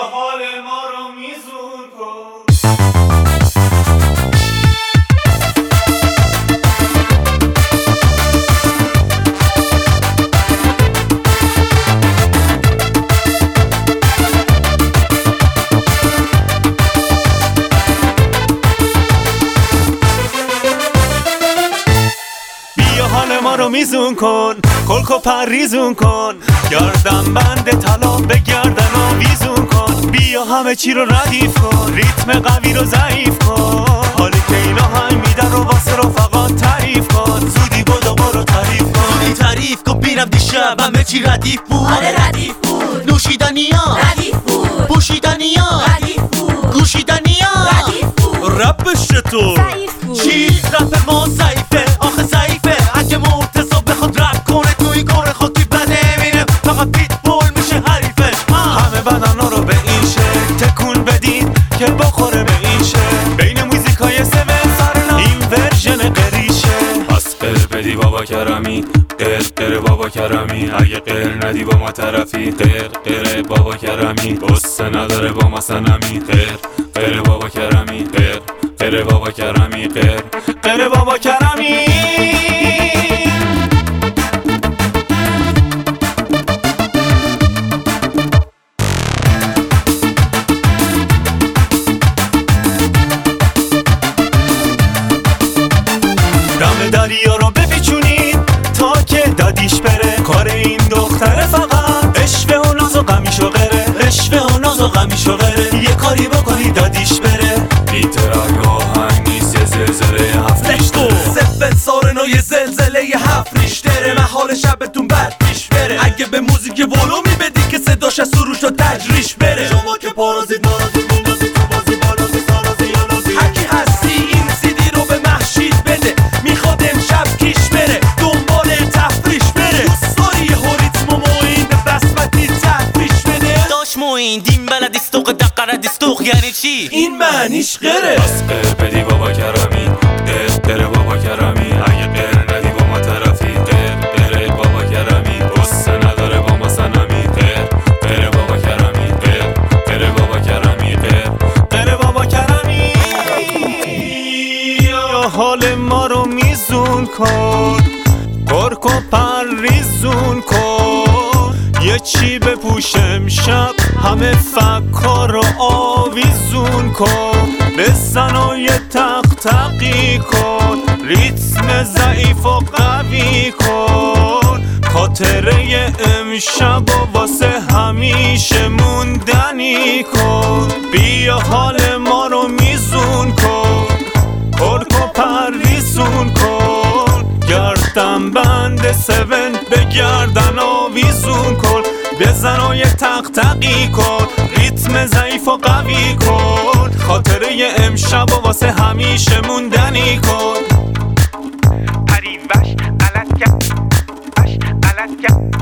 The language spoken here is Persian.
حال ما رو میزون کن. حال ما رو میزون کن، کلکو پریزون کن، گردن بند طلا به گردن آویزون کن. بیا همه چی رو ردیف کن، ریتم قوی رو ضعیف کن. حالی که اینا هنگ میدن رو واسه رفقات تعریف کن. زودی بدو برو تعریف کن، زودی تعریف کن. بیرم دیشب همه چی ردیف بود. آره ردیف بود. نوشیدنیا ردیف بود. پوشیدنیا ردیف بود. گوشیدنیا ردیف بود. رپش چطور؟ ضعیف بود. چی؟ رپ ما ضعیفه، آخه ضعیفه. اگه مرتضی بخواد رپ کنه توی گور خاکی بده میره، فقط پیت بول میشه حریفش. همه بدنا رو به این شکل تکون بدین که بخوره به این شکل. بین موزیکای سون سرنا این ورژن قریشه. پس قر بدی بابا کرمی، قر بابا کرمی. اگه قر ندی با ما طرفی، قر بابا کرمی. قصه نداره با ما سنمی، قر بابا کرمی. قر بابا کرمی، قر بابا کرمی. دم دریا رو بپیچونید تا که دادیش بره. کار این دختره فقط عشق و ناز و غمیش و غره، عشق و ناز و غمیش و غره. یه کاری بکنی دادیش بره. بیترک آهنگ نیست یه زلزله هفت ریشتر. سفت سارنا یه زلزله یه هفت ریشتره. من حال شبتون بد پیش بره. اگه به موزیک ولومی بدی که صداش از سروش و تجریش بره. شما که پارازیت نارازیت موندازی تو بازی بالازی سارازی یانازی. هرکی هستی این سیدی رو به محشید بده. میخواد امشب کیش بره، دنبال تفریش بره. دوست داری یه ریتم و موین به بسمتی تفریش بده. داش موین دین بلدی ستوق دقره دیستوق یعنی چی؟ این معنیش غره. بس قر بدی بابا کرمی، قر بابا کرمی. اگه قر ندی با ما طرفی، قر بابا کرمی. قصه نداره با ما سنمی، قر بابا کرمی. قر بابا کرمی، قر بابا کرمی. یا حال ما رو میزون کن، کرک و پریزون کن. یه چی بپوشم شب همه فکا رو آویزون کن. بزن و یه تقی کن، ریتم ضعیف و قوی کن. خاطره امشب و واسه همیشه موندنی کن. بیا حال ما رو میزون کن، کرک و پریزون کن. گردن بند سون به گردن آویزون کن. بزن و یه تقی کن، ریتم ضعیف و قوی کن. خاطره امشب و واسه همیشه موندنی کن. پرین وش غلط کرد، غلط کرد.